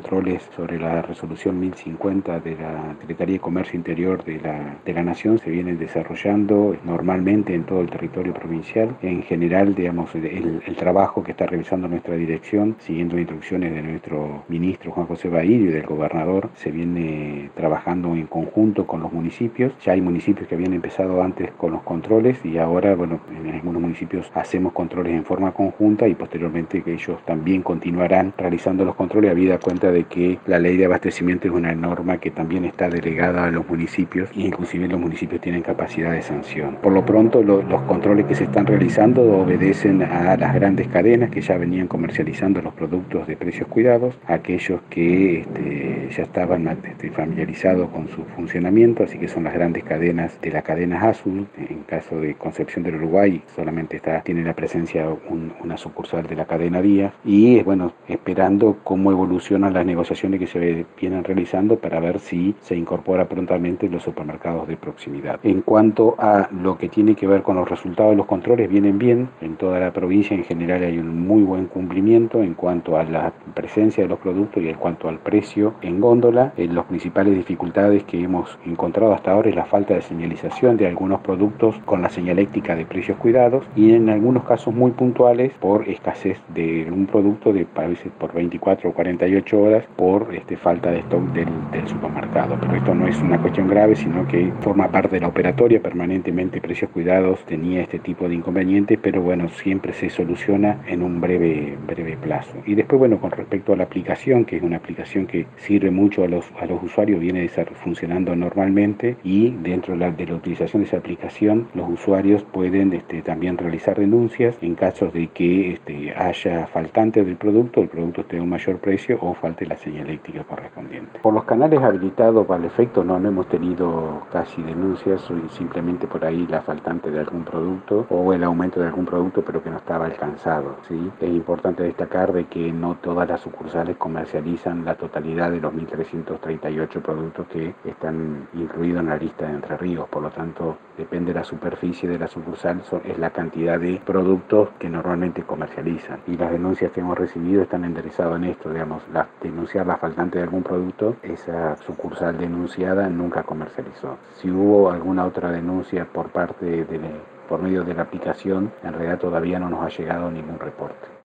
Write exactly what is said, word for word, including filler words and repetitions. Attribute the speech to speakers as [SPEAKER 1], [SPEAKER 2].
[SPEAKER 1] controles sobre la resolución mil cincuenta de la Secretaría de Comercio Interior de la, de la Nación se vienen desarrollando normalmente en todo el territorio provincial. En general, digamos, el, el trabajo que está realizando nuestra dirección, siguiendo instrucciones de nuestro ministro Juan José Bailio y del gobernador, se viene trabajando en conjunto con los municipios. Ya hay municipios que habían empezado antes con los controles y ahora, bueno, en algunos municipios hacemos controles en forma conjunta y posteriormente que ellos también continuarán realizando los controles, habida cuenta de que la ley de abastecimiento es una norma que también está delegada a los municipios e inclusive los municipios tienen capacidad de sanción. Por lo pronto, lo, los controles que se están realizando obedecen a las grandes cadenas que ya venían comercializando los productos de precios cuidados, aquellos que este, ya estaban este, familiarizados con su funcionamiento, así que son las grandes cadenas de la cadena Azul. En caso de Concepción del Uruguay solamente está, tiene la presencia un, una sucursal de la cadena Díaz y bueno, esperando cómo evolucionan las negociaciones que se vienen realizando para ver si se incorpora prontamente los supermercados de proximidad. En cuanto a lo que tiene que ver con los resultados de los controles, vienen bien, en toda la provincia en general hay un muy buen cumplimiento en cuanto a la presencia de los productos y en cuanto al precio en góndola. En las principales dificultades que hemos encontrado hasta ahora es la falta de señalización de algunos productos con la señaléctica de precios cuidados y en algunos casos muy puntuales por escasez de un producto de a veces por veinticuatro o cuarenta y ocho horas por este, falta de stock del, del supermercado. Pero esto no es una cuestión grave, sino que forma parte de la operatoria. Permanentemente Precios Cuidados tenía este tipo de inconvenientes, pero bueno, siempre se soluciona en un breve, breve plazo. Y después, bueno, con respecto a la aplicación, que es una aplicación que sirve mucho a los, a los usuarios, viene funcionando normalmente y dentro de la, de la utilización de esa aplicación, los usuarios pueden este, también realizar denuncias en casos de que este, haya faltantes del producto, el producto esté a un mayor precio o falte la señaléctica correspondiente. Por los canales habilitados para el efecto no, no hemos tenido casi denuncias, simplemente por ahí la faltante de algún producto o el aumento de algún producto pero que no estaba alcanzado, ¿sí? Es importante destacar de que no todas las sucursales comercializan la totalidad de los mil trescientos treinta y ocho productos que están incluidos en la lista de Entre Ríos, por lo tanto depende de la superficie de la sucursal, es la cantidad de productos que normalmente comercializan y las denuncias que hemos recibido están enderezadas en esto, digamos, la, denunciar la faltante de algún producto, esa sucursal denunciada nunca comercializó. Si hubo alguna otra denuncia por parte de, de por medio de la aplicación, en realidad todavía no nos ha llegado ningún reporte.